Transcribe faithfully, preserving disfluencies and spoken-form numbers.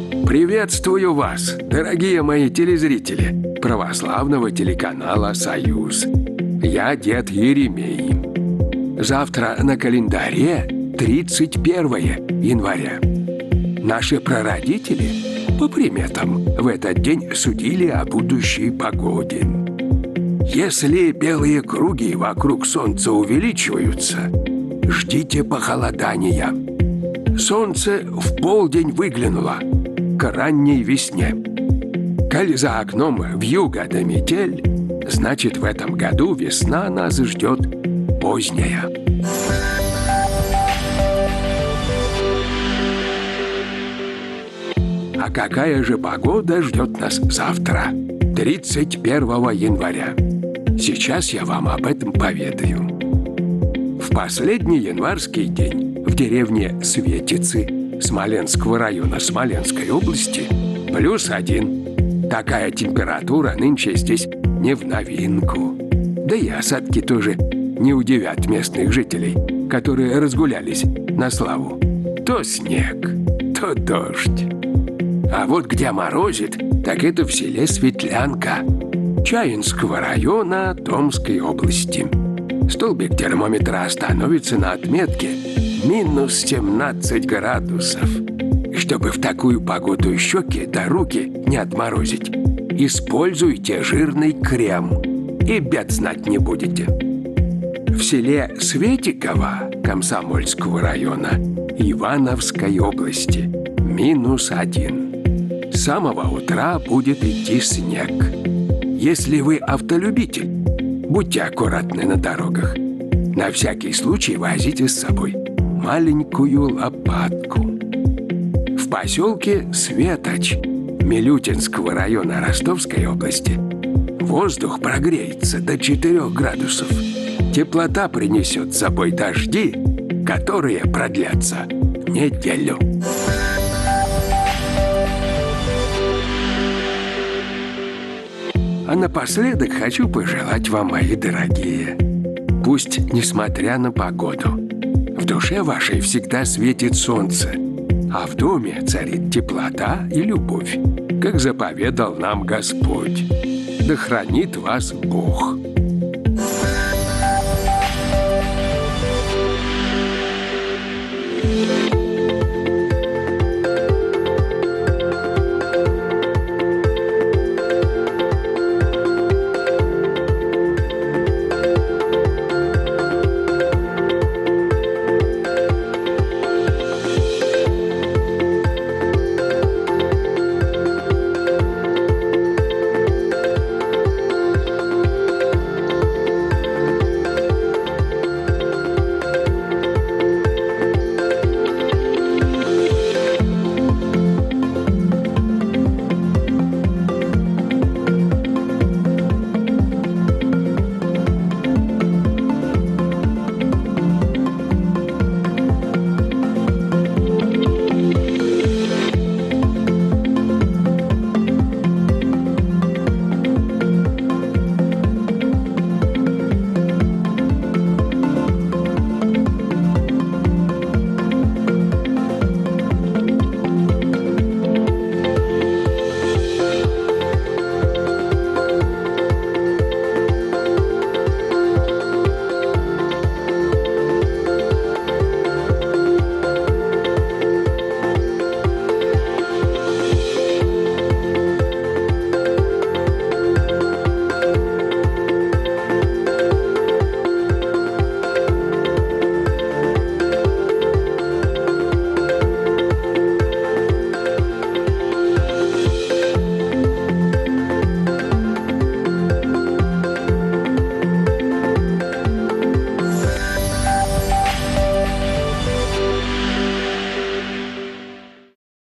Приветствую вас, дорогие мои телезрители православного телеканала «Союз». Я дед Еремей. Завтра на календаре тридцать первое января. Наши прародители, по приметам, в этот день судили о будущей погоде. Если белые круги вокруг Солнца увеличиваются, ждите похолодания. Солнце в полдень выглянуло к ранней весне. Коль за окном вьюга да метель, значит, в этом году весна нас ждет поздняя. А какая же погода ждет нас завтра, тридцать первого января? Сейчас я вам об этом поведаю. В последний январский день в деревне Светицы Смоленского района Смоленской области плюс один. Такая температура нынче здесь не в новинку. Да и осадки тоже не удивят местных жителей, которые разгулялись на славу. То снег, то дождь. А вот где морозит, так это в селе Светлянка Чаинского района Томской области. Столбик термометра остановится на отметке минус семнадцать градусов. Чтобы в такую погоду щеки да руки не отморозить, используйте жирный крем, и бед знать не будете. В селе Светиково Комсомольского района Ивановской области минус один. С самого утра будет идти снег. Если вы автолюбитель, будьте аккуратны на дорогах. На всякий случай возите с собой маленькую лопатку. В поселке Светоч Милютинского района Ростовской области воздух прогреется до четырёх градусов. Теплота принесет с собой дожди, которые продлятся неделю. А напоследок хочу пожелать вам, мои дорогие, пусть, несмотря на погоду, в душе вашей всегда светит солнце, а в доме царит теплота и любовь, как заповедал нам Господь. Да хранит вас Бог.